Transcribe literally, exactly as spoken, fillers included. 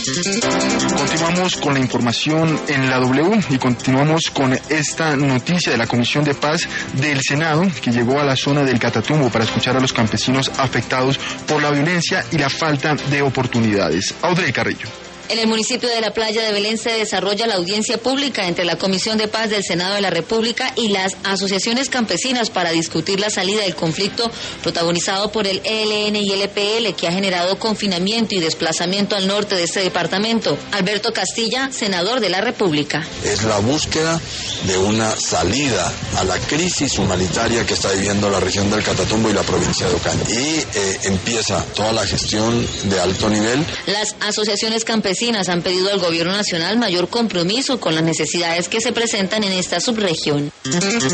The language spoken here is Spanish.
Continuamos con la información en la W y continuamos con esta noticia de la Comisión de Paz del Senado, que llegó a la zona del Catatumbo para escuchar a los campesinos afectados por la violencia y la falta de oportunidades. Audrey Carrillo. En el municipio de La Playa de Belén se desarrolla la audiencia pública entre la Comisión de Paz del Senado de la República y las asociaciones campesinas para discutir la salida del conflicto protagonizado por el E L N y el E P L, que ha generado confinamiento y desplazamiento al norte de este departamento. Alberto Castilla, senador de la República. Es la búsqueda de una salida a la crisis humanitaria que está viviendo la región del Catatumbo y la provincia de Ocaña. Y eh, empieza toda la gestión de alto nivel. Las asociaciones campesinas han pedido al gobierno nacional mayor compromiso con las necesidades que se presentan en esta subregión.